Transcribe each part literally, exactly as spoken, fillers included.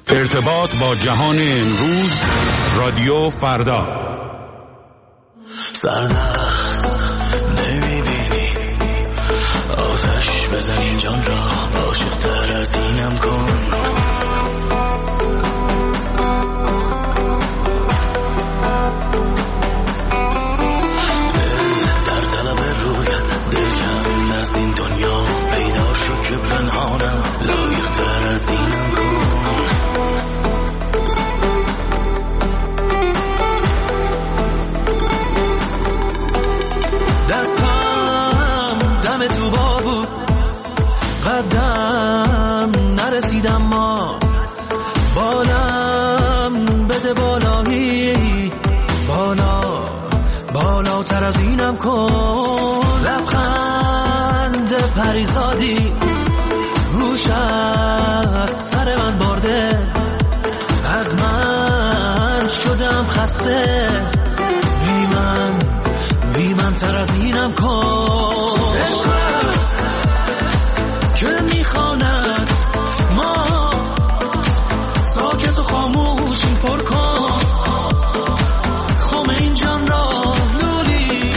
ارتباط با جهان امروز، رادیو فردا. سردست نمیبینی آتش بزنین جان را، عاشق تر از اینم کن. دل در طلب رویت، دل کن از این دنیا پیدا شد که پنهانم، لایق تر از اینم کن. دستم دم تو با بود، قدم نرسیدم ما، بالم بده بالایی، بالا بالاتر از اینم کن. لبخند پریزادی گوش از سر من برده، از من شدم خسته، بی من بی من تر از اینم کن. عشقت که میخواند ما ساکت و خاموشیم پر کن، خم این جان را لولی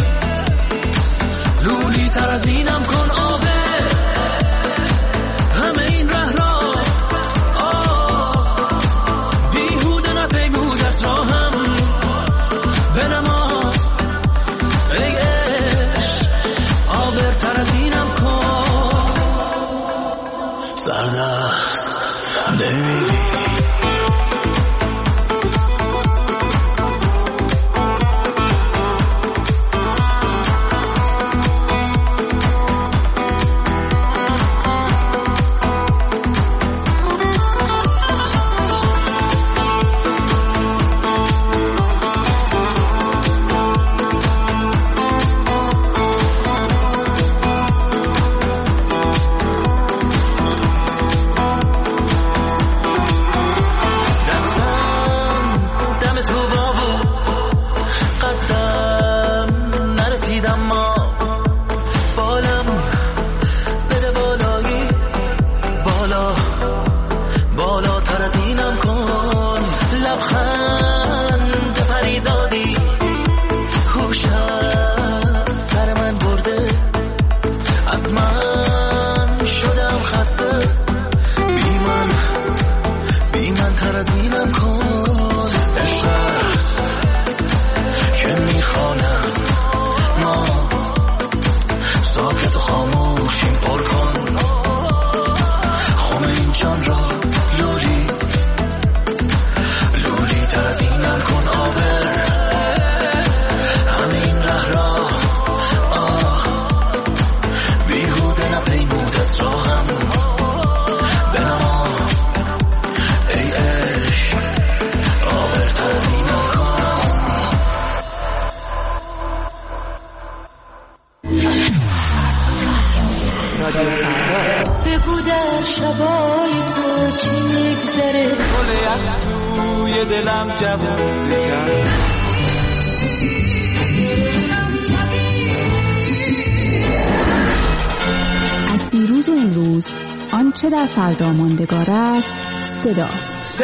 لولی تر از اینم کن. آبه همه این ره را آه بیهوده نپیمود از راهم بنما، ای عشق آبرتر از اینم کن. سردست نمیبینی از دیروز و امروز آنچه در فردا ماندگار است صداست.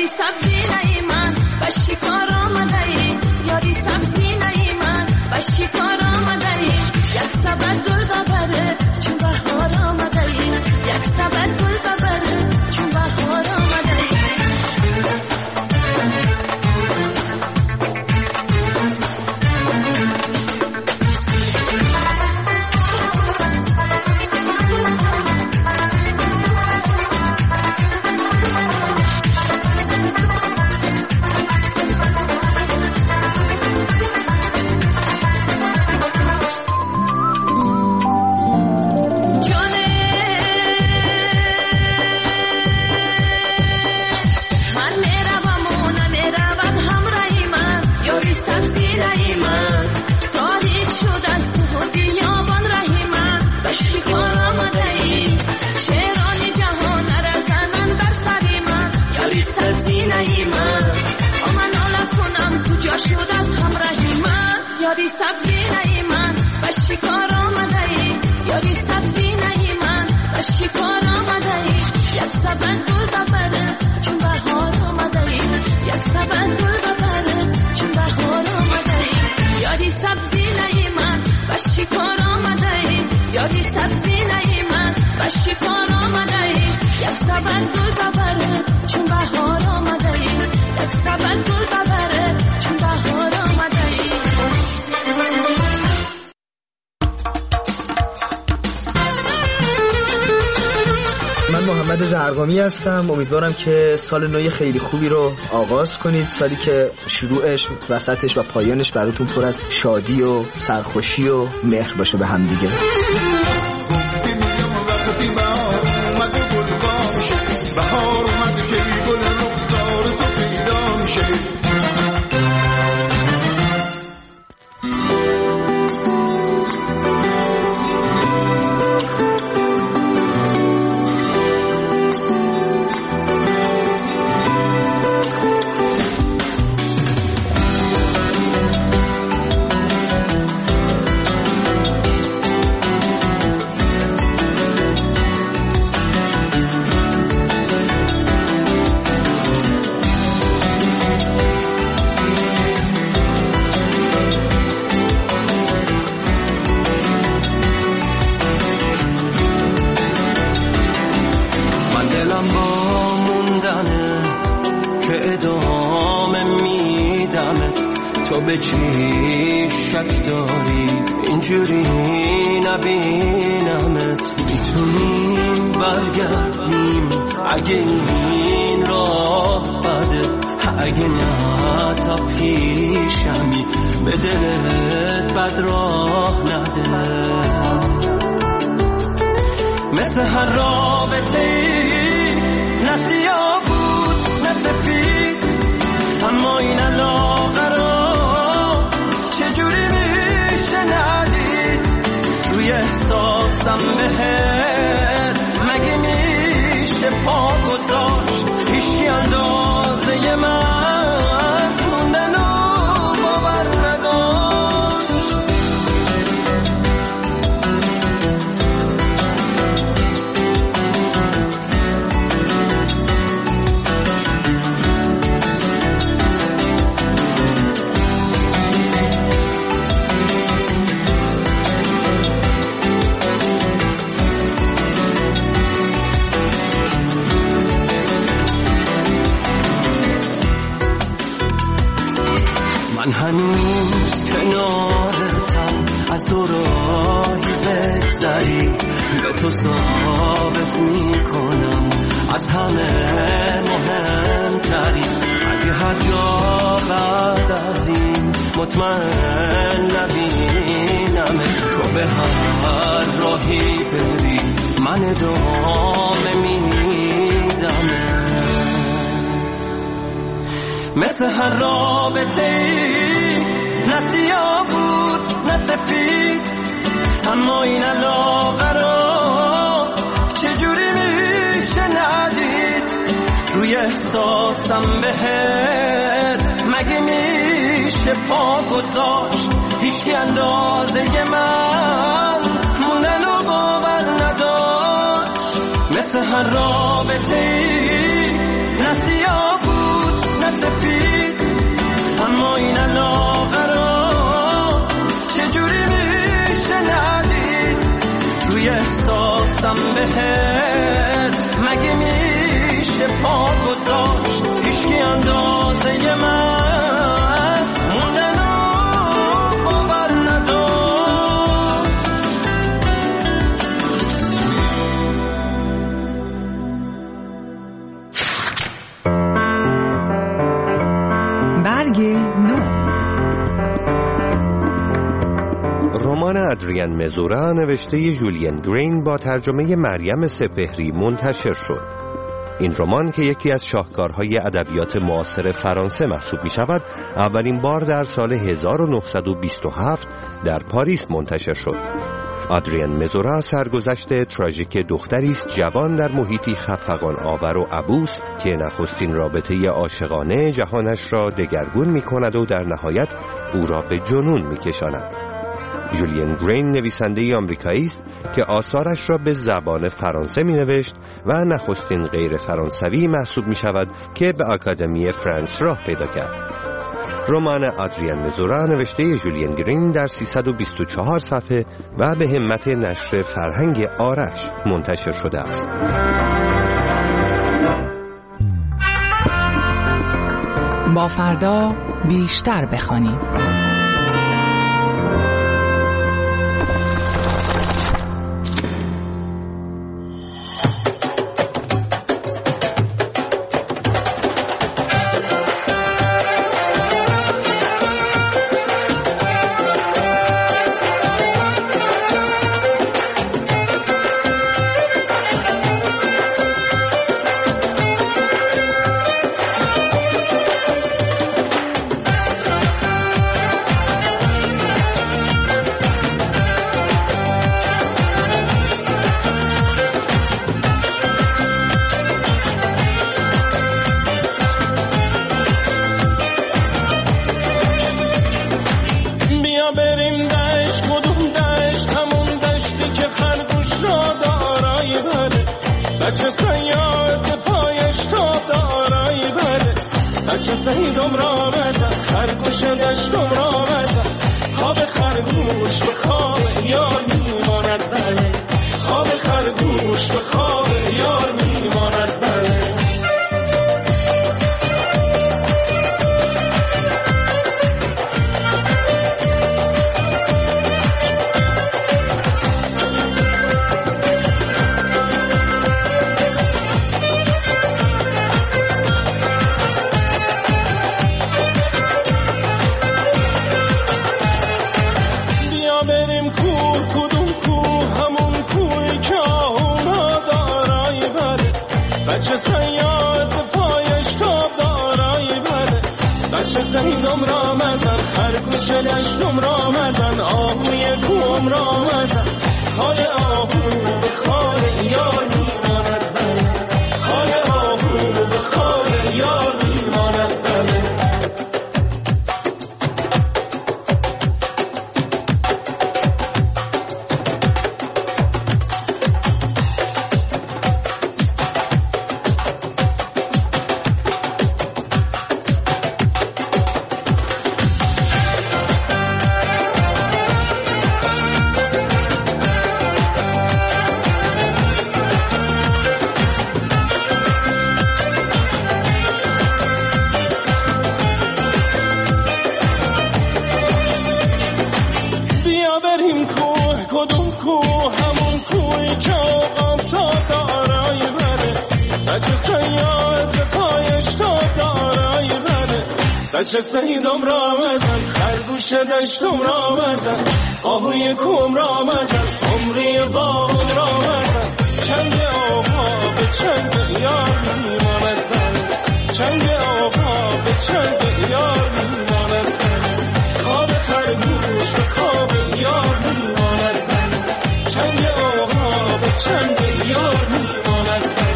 سبزی نهی من و شکار آمده ای یاری سبزی نهی من و شکار آمده ای یک سبد گل ببره چون بهار آمده ای یک سبد گل ببره چون بهار آمده ای یاری سبزی نهی من و شکار آمده ای یاری سبزی نهی من و شکار آمده ای یک سبد گل ببره چون بهار آمده ای یک سبد گل ببره چون بهار آمده ای یاری سبزی نهی من و شکار آمده ای یاری سبزی نهی من و شکار آمده ای یک سبد گل ببره چون بهار آمده ای یک سبد گل ببره چون بهار آمده ای من محمد زرقامی هستم. امیدوارم که سال نو خیلی خوبی رو آغاز کنید، سالی که شروعش، وسطش و پایانش براتون پر از شادی و سرخوشی و مهر باشه به هم دیگه. تو به چی شک داری اینجوری نبینمت میتونیم برگردیم اگه این راه بده اگه نه تا پیشمی به دلت بد راه نده مثل هر رابطه ای نه سیاه بود نه سفید اما این علاقه چجوری میشه ندید روی احساسم بهت مگه میشه پا گذاشت هیچی اندازه من موندن و باور نداشت من هنوز کنارتم از دو راهی بگذری به تو ثابت میکنم از همه مهمتری اگه هر جا بعد از این مطمئن نبینم تو به هر راهی بری من ادامه میدم مثل هر رابطه ای نه سیاه بود نه سفید اما این علاقه رو چجوری میشه ندید روی احساسم بهت مگه میشه پا گذاشت هیچی اندازه من موندن و باور نداشت مثل هر رابطه ای نه سیاه بود نه سفید، اما این علاقه چجوری میشه ندید؟ روی احساسم بهت مگه میشه پا گذاشت؟ هیچکی اندازه من موندن و باور نداشت. برگ نو. رمان ادریان مزورا نوشته ژولین گرین با ترجمه مریم سپهری منتشر شد. این رمان که یکی از شاهکارهای ادبیات معاصر فرانسه محسوب می شود، اولین بار در سال هزار و نهصد و بیست و هفت در پاریس منتشر شد. ادریان مزورا سرگذشت تراژیک دختری است جوان در محیطی خفقان آور و عبوس که نخستین رابطه عاشقانه جهانش را دگرگون می کند و در نهایت او را به جنون می کشاند. ژولین گرین نویسنده آمریکایی است که آثارش را به زبان فرانسه می نوشت و نخستین غیر فرانسوی محسوب می شود که به آکادمی فرانس راه پیدا کرد. رمان ادریان مزورا نوشته ژولین گرین در سیصد و بیست و چهار صفحه و به همت نشر فرهنگ آرش منتشر شده است. با فردا بیشتر بخوانیم. بچه سیدم را مزن، خرگوش دشتم را مزن، آهوی کوم را مزن، عمری باغم را مزن. چنگ آقا به چنگ یار میماند من، چنگ آقا به چنگ یار میماند من. خواب خرگوش به خواب یار میماند من، چنگ آقا به چنگ یار میماند من.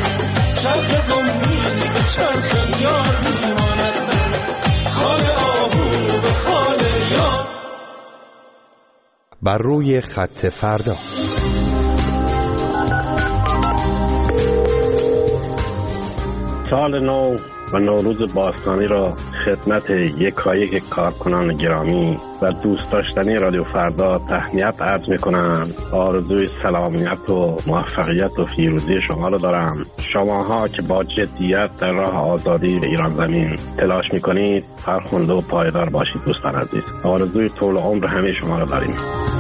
چرخ قومی به چرخ یار میماند من، خال آهو به خال یار. بر روی خط فردا. سال نو و نوروز باستانی را خدمت یکایک کارکنان گرامی و دوست داشتنی رادیو فردا تهنیت عرض می‌کنم. آرزوی سلامت و موفقیت و پیروزی شما را دارم. شماها که با جدیت در راه آزادی ایران زمین تلاش می‌کنید، فرخنده و پایدار باشید دوستان عزیز. آرزوی طول عمر همه شما را داریم.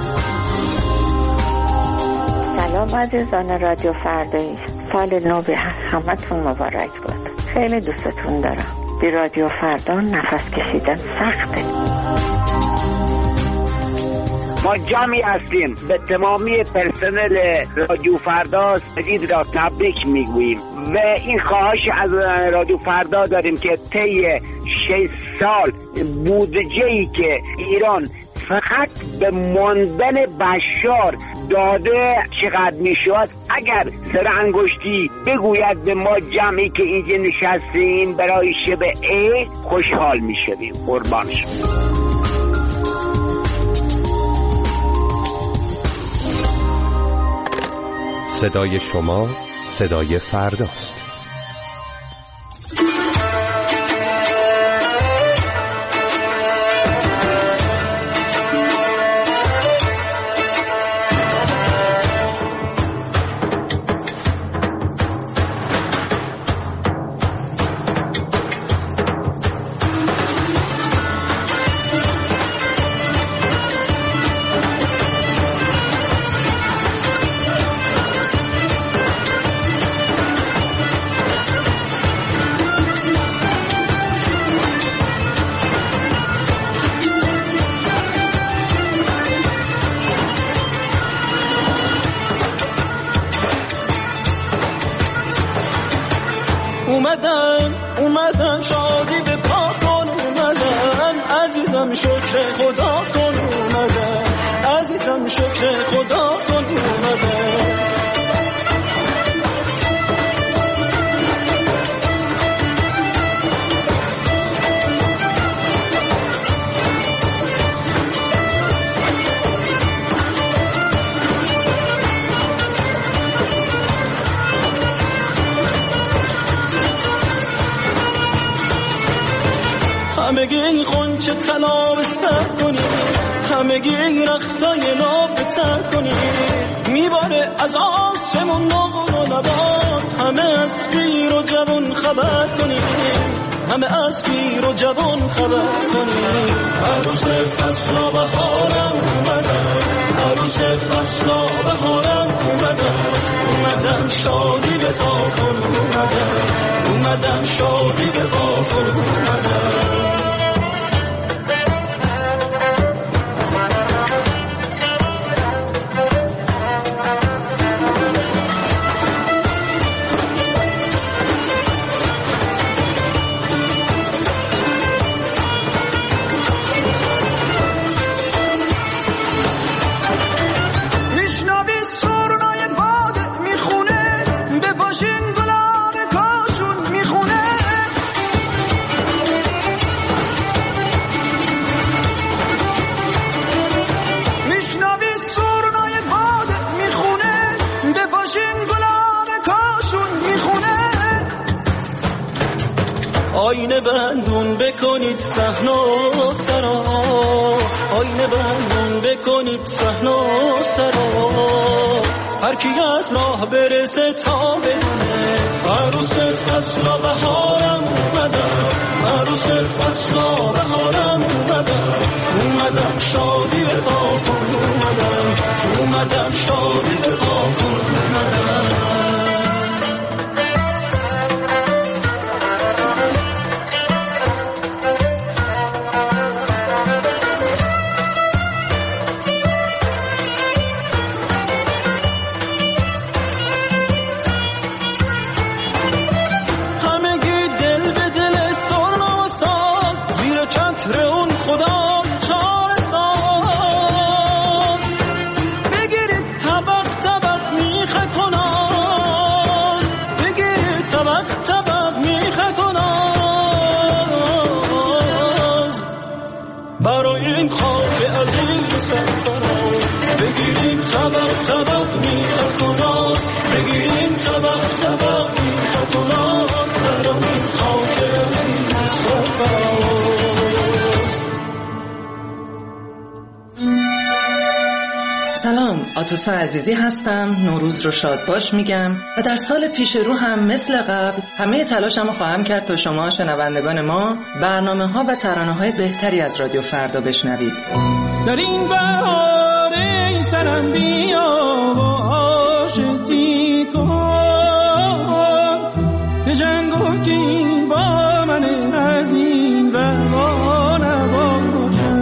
سلام عزیزان رادیو فردایی، سال نو به همتون مبارک باد. خیلی دوستتون دارم. بی رادیو فردا نفس کشیدن سخته. ما جمعی هستیم، به تمامی پرسنل رادیو فردا عید را تبریک میگوییم و این خواهش از رادیو فردا داریم که طی شش سال بودجه‌ای که ایران فقط به ماندن بشار داده چقدر میشود، اگر سر انگشتی بگوید به ما جمعی که اینجا نشستیم برای شب عید خوشحال میشویم. قربان شما. صدای شما صدای فرداست. اومدن اومدن شادی به پا کن، اومدن عزیزم شکر خدا کن، اومدن عزیزم شکر خدا کن، اومدن همگی این خونچه طلا به سر کنی، همگی این رختای ناب به تر کنی، میباره از آسمون نقل و نبات، همه از پیر و جوان خبر کنی، همه از پیر و جوان خبر کنی. عروس فصلا بهارم اومدن، عروس فصلا بهارم اومدن، اومدن شادی به پا کن، اومدن اومدن شادی به پا کن، اومدن آینه بندون بکنید صحن و سرا، آینه بندون بکنید صحن و سرا، هر کی از راه برسه تا بدونه عروس فصلا بهارم اومدم، عروس فصلا بهارم اومدم، اومدم شادی به پا کن، اومدم اومدم شادی به پا کن، اومدم بگیریم طبق طبق میخه کناز، بگیریم طبق طبق میخه کناز، در این خاک آتوسا عزیزی هستم. نوروز رو شاد باش میگم و در سال پیش رو هم مثل قبل همه تلاشمو خواهم کرد تا شما شنوندگان ما برنامه ها و ترانه های بهتری از رادیو فردا بشنوید. در این بهاره سرم بیا و آشتی کن که جنگو که این با من از این روا نباشه.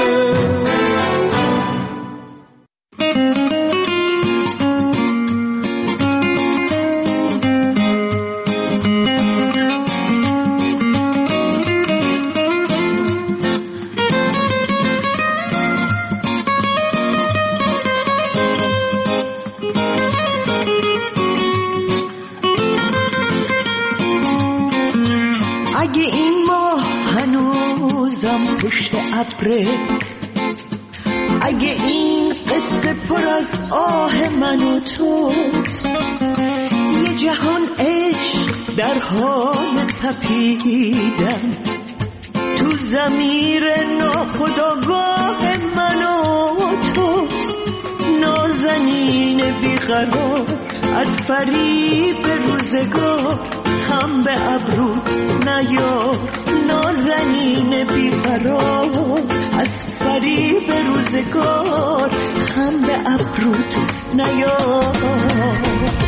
اگه این ماه هنوزم پشت ابره، اگه این قصه پر از آه من و توست، یه جهان عشق در حال تپیدن تو ضمیر ناخودآگاه من و توست. نازنین بیقرار از فریب روزگار خم به ابرو نیار، نازنین بیقرار از فریب روزگار خم به ابروت نیار.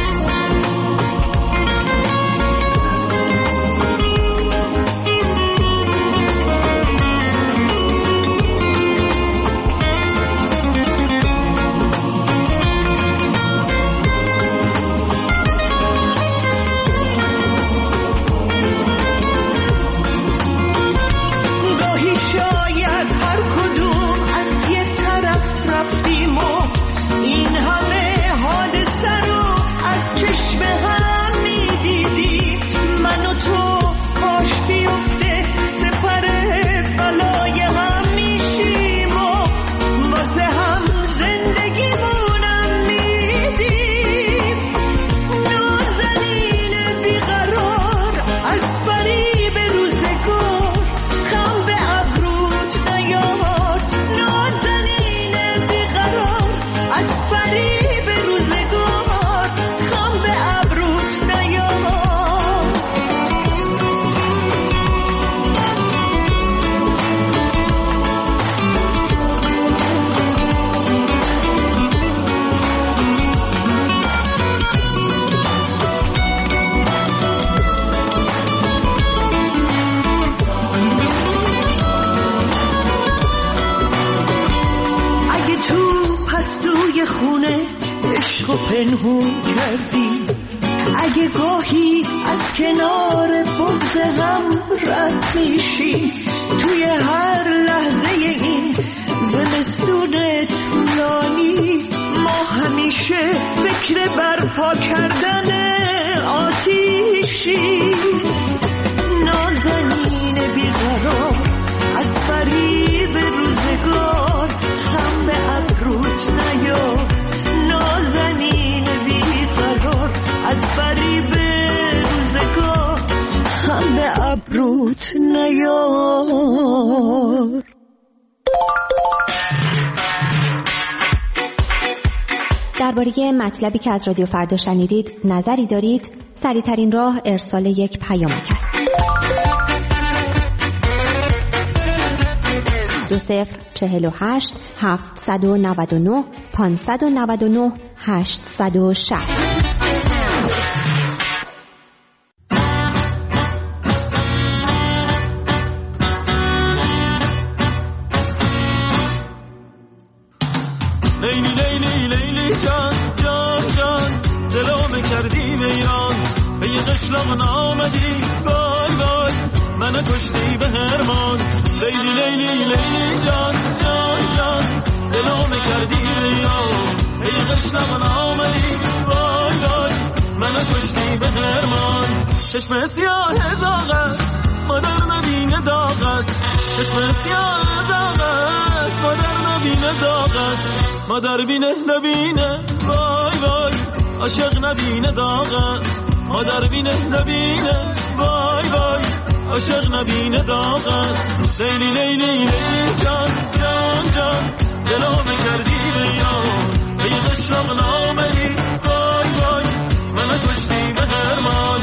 پنهون کردی، اگه گاهی از کنار بغض هم رد میشی، توی هر لحظه این زمستون طولانی ما همیشه فکر برپا کردن آتیشی. نازنین بیقرار از فریب روزگار خم به ابروت نیار، نازنین بیقرار از فریب روزگار خم به ابروت نیار. درباره مطلبی که از رادیو فردا شنیدید نظری دارید؟ سریع‌ترین راه ارسال یک پیامک است. دو صفر چهل و هشت هفتصد و نود و نه پانصد و نود و نه هشتصد و شصت. لیلی لیلی لیلی جان جان جان دلو کردی به ایران، به یه قشلاق نامدی وای وای منو کشتی به هرمان. لیلی لیلی لیلی جان جان جان دلو کردی به ایران، به یه قشلاق نامدی وای وای منو کشتی به هرمان. چشم سیاه زاغت مادر نبینه داغت، چشم سیاه زاغت مادر نبینه داغت، مادر بینه نبینه وای وای عاشق نبینه داغت، مادر بینه نبینه وای وای عاشق نبینه داغت. لیلی لیلی لیلی جان جان جان دلو کردی به یار، ای قشلاق نامدی وای وای من کشتی به هرمان.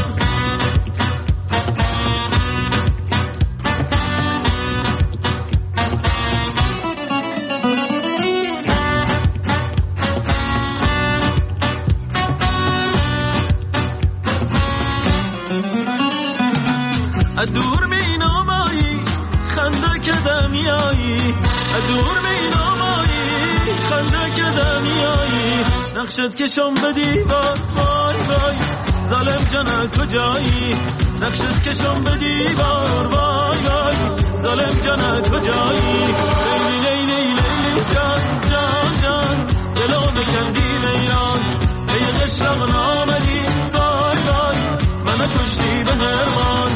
دور مینامایی خنده که دمیایی، دور مینامایی خنده که دمیایی، نقشت کشم به دیوار وای وای ظالم جان کجایی، نقشت کشم به دیوار وای وای ظالم جان کجایی. لیلی لیلی لیلی جان جان جان دلو بکردی ویران، ای قشلاق نامدی وای وای من کشتی به هرمان.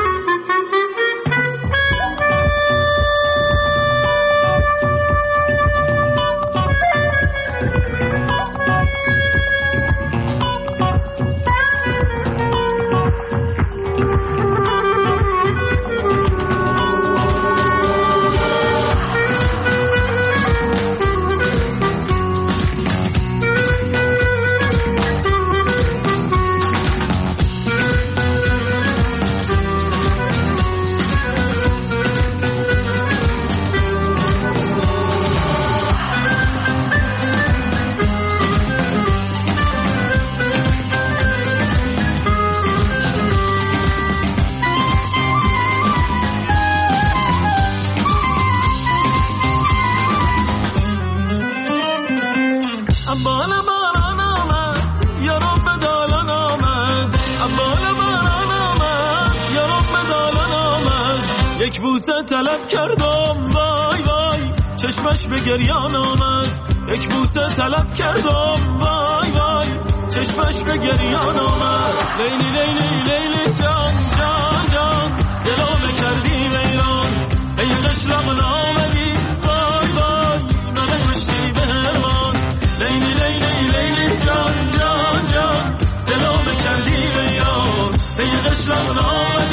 یک بوسه طلب کردم وای وای چشمش به گریان آمد، یک بوسه طلب کردم وای وای چشمش به گریان آمد. لیلی لیلی لیلی جان جان جان دلو بکردی ویران، ای قشلاق نامدی وای وای من کشتی به هرمان. لیلی لیلی لیلی جان جان جان دلو بکردی ویران، ای قشلاق نامدی